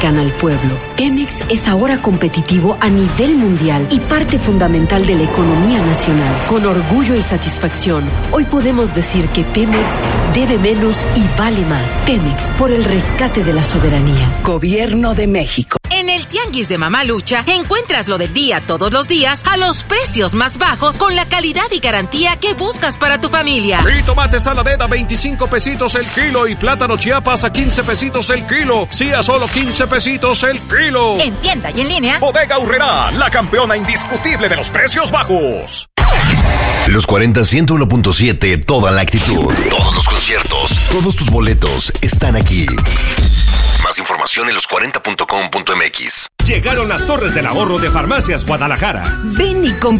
cercana al pueblo. Pemex es ahora competitivo a nivel mundial y parte fundamental de la economía nacional. Con orgullo y satisfacción, hoy podemos decir que Pemex debe menos y vale más. Pemex, por el rescate de la soberanía. Gobierno de México. En el Tianguis de Mamalucha encuentras lo del día todos los días a los precios más bajos con la calidad y garantía que buscas para tu familia. Y tomate saladera 25 pesitos el kilo y plátano Chiapas a 15 pesitos el kilo. Sí, a solo 15 pesitos el kilo. En tienda y en línea. Bodega Aurrerá, la campeona indiscutible de los precios bajos. Los 40 101.7, toda la actitud, todos los conciertos, todos tus boletos están aquí. Más información en los40.com.mx. Llegaron las torres del ahorro de Farmacias Guadalajara. Ven y compra